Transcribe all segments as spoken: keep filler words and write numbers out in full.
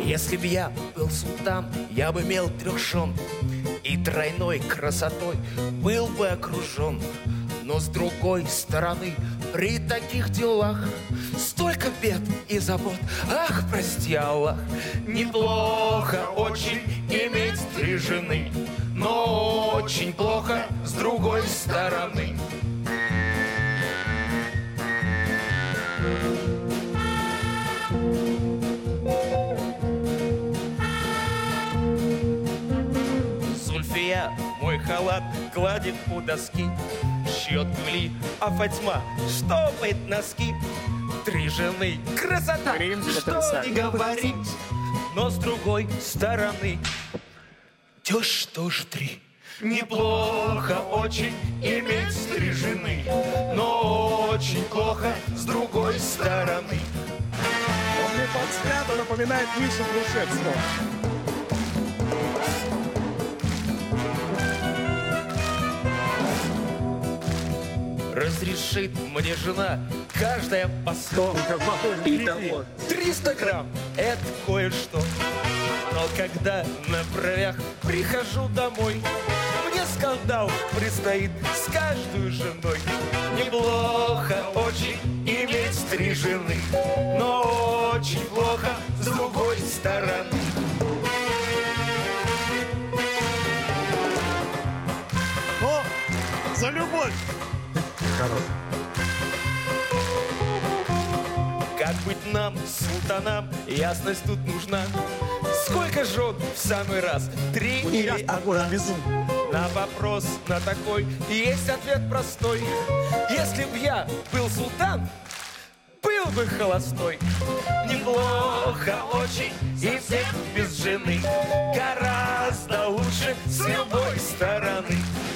Если б я был султан, я бы имел трех жен и тройной красотой был бы окружен. Но с другой стороны, при таких делах столько бед и забот, ах, прости, Аллах. Неплохо очень иметь три жены, но очень плохо с другой стороны. Зульфия мой халат гладит у доски, шьет гули, а Фатьма штопает носки. Три жены, красота, что не говорить. Но с другой стороны, дёшь тоже три. Неплохо очень иметь три жены, но очень плохо с другой стороны. Он мне под взгляду напоминает Мишу Грушевского. Разрешит мне жена каждая по сто. Итого триста грамм – это кое-что. Но когда на бровях прихожу домой, мне скандал предстоит с каждой женой. Неплохо очень иметь три жены, но очень плохо с другой стороны. О, за любовь! Как быть нам, султанам, ясность тут нужна. Сколько жен в самый раз? Три или одна? На вопрос на такой есть ответ простой. Если б я был султан, был бы холостой. Неплохо очень и всех без жены, гораздо лучше с любой стороны.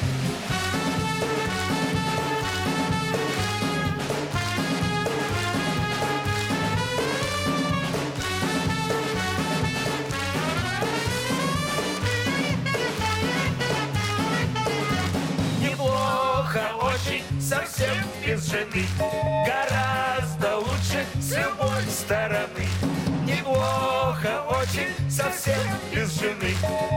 Очень, совсем без жены, гораздо лучше с любой стороны. Неплохо очень, совсем без жены,